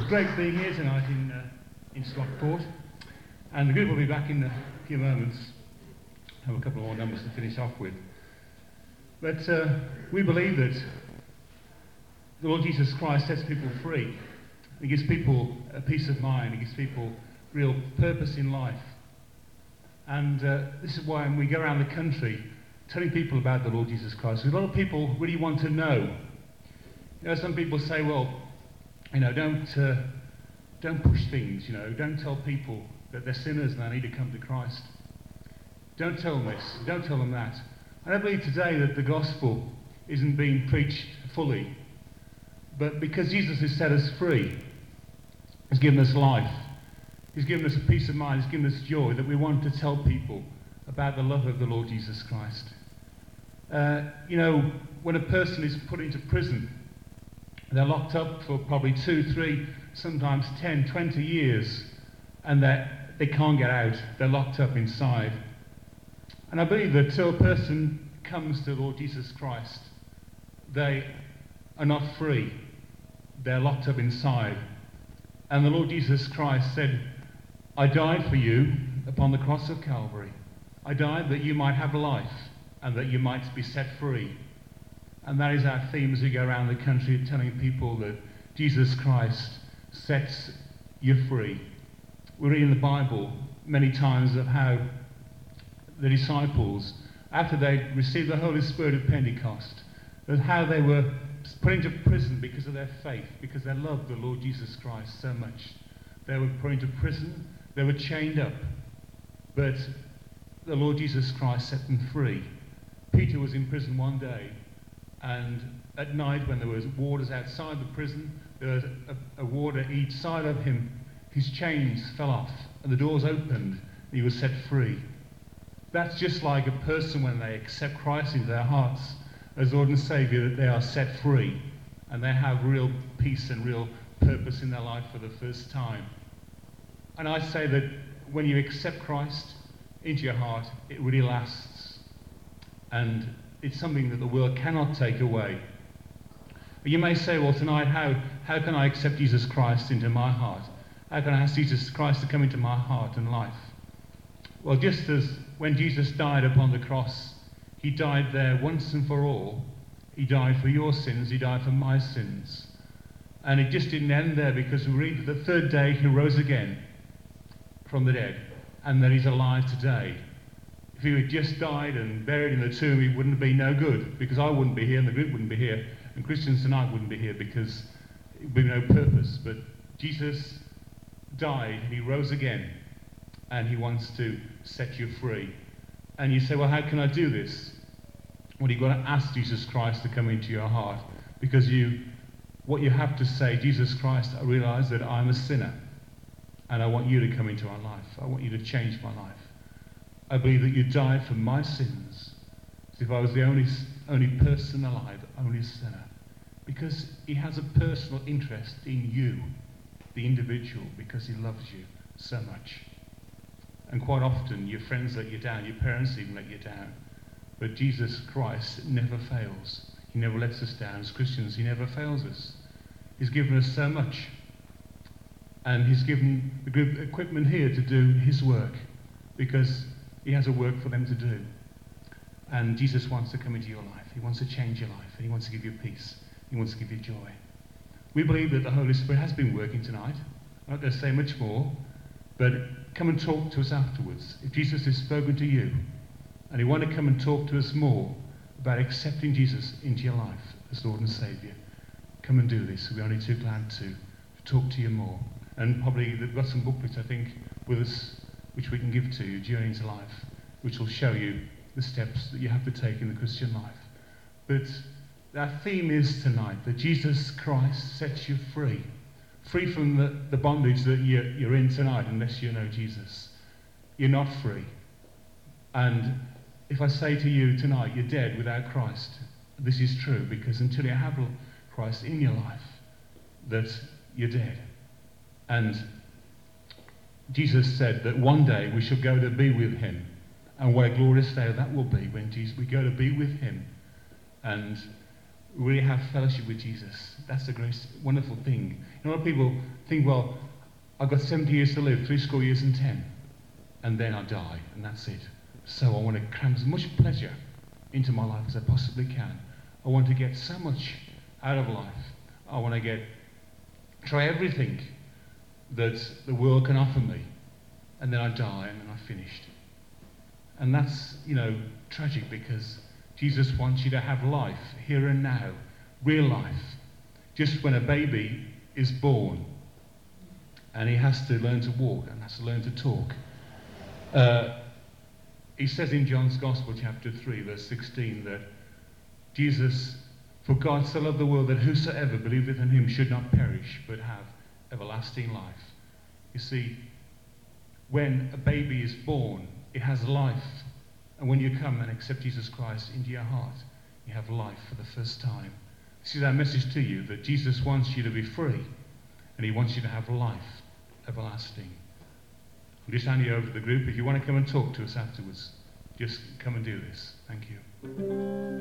It's great being here tonight in Stockport, and the group will be back in a few moments. I have a couple more numbers to finish off with. But we believe that the Lord Jesus Christ sets people free. He gives people a peace of mind. He gives people real purpose in life. And this is why when we go around the country telling people about the Lord Jesus Christ, a lot of people really want to know. You know, some people say, well, you know, don't push things, you know, don't tell people that they're sinners and they need to come to Christ. Don't tell them this, don't tell them that. And I believe today that the gospel isn't being preached fully. But because Jesus has set us free, He's given us life, He's given us a peace of mind, He's given us joy, that we want to tell people about the love of the Lord Jesus Christ. You know, when a person is put into prison, they're locked up for probably 2, 3, sometimes 10, 20 years, and they can't get out. They're locked up inside. And I believe that till a person comes to the Lord Jesus Christ, they are not free. They're locked up inside. And the Lord Jesus Christ said, I died for you upon the cross of Calvary. I died that you might have life and that you might be set free. And that is our theme as we go around the country, telling people that Jesus Christ sets you free. We read in the Bible many times of how the disciples, after they received the Holy Spirit at Pentecost, of how they were put into prison because of their faith, because they loved the Lord Jesus Christ so much. They were put into prison, they were chained up, but the Lord Jesus Christ set them free. Peter was in prison one day, and at night when there was warders outside the prison, there was a warder each side of him. His chains fell off, and the doors opened, and he was set free. That's just like a person when they accept Christ into their hearts as Lord and Saviour, that they are set free, and they have real peace and real purpose in their life for the first time. And I say that when you accept Christ into your heart, it really lasts. And it's something that the world cannot take away. But you may say, well, tonight, how can I accept Jesus Christ into my heart? How can I ask Jesus Christ to come into my heart and life? Well, just as when Jesus died upon the cross, He died there once and for all. He died for your sins, He died for my sins. And it just didn't end there, because we read that the third day He rose again from the dead, and that He's alive today. If He had just died and buried in the tomb, He wouldn't be no good, because I wouldn't be here and the group wouldn't be here, and Christians tonight wouldn't be here, because it would be no purpose. But Jesus died and He rose again, and He wants to set you free. And you say, well, how can I do this? Well, you've got to ask Jesus Christ to come into your heart, because what you have to say, Jesus Christ, I realize that I'm a sinner, and I want you to come into my life. I want you to change my life. I believe that you died for my sins, as if I was the only person alive, only sinner, because He has a personal interest in you, the individual, because He loves you so much. And quite often your friends let you down, your parents even let you down, but Jesus Christ never fails. He never lets us down. As Christians, He never fails us. He's given us so much, and He's given the group equipment here to do His work, because He has a work for them to do. And Jesus wants to come into your life. He wants to change your life, and He wants to give you peace. He wants to give you joy. We believe that the Holy Spirit has been working tonight. I'm not going to say much more, but come and talk to us afterwards. If Jesus has spoken to you, and you want to come and talk to us more about accepting Jesus into your life as Lord and Saviour, come and do this. We're only too glad to talk to you more. And probably they've got some booklets, I think, with us, which we can give to you, Journey into Life, which will show you the steps that you have to take in the Christian life. But our theme is tonight that Jesus Christ sets you free. Free from the bondage that you're in tonight, unless you know Jesus. You're not free. And if I say to you tonight, you're dead without Christ, this is true, because until you have Christ in your life, that you're dead. And Jesus said that one day we shall go to be with Him. And what a glorious day that will be when we go to be with Him and really have fellowship with Jesus. That's the great, wonderful thing. A lot of people think, well, I've got 70 years to live, 70 years and 10, and then I die, and that's it. So I want to cram as much pleasure into my life as I possibly can. I want to get so much out of life. I want to try everything that the world can offer me, and then I die, and then I'm finished. And that's, tragic, because Jesus wants you to have life here and now, real life. Just when a baby is born, and he has to learn to walk and has to learn to talk. He says in John's Gospel, chapter 3, verse 16, that Jesus, for God so loved the world that whosoever believeth in him should not perish, but have everlasting life. You see, when a baby is born, it has life. And when you come and accept Jesus Christ into your heart, you have life for the first time. This is our message to you, that Jesus wants you to be free, and he wants you to have life everlasting. I'll just hand you over to the group. If you want to come and talk to us afterwards, just come and do this. Thank you.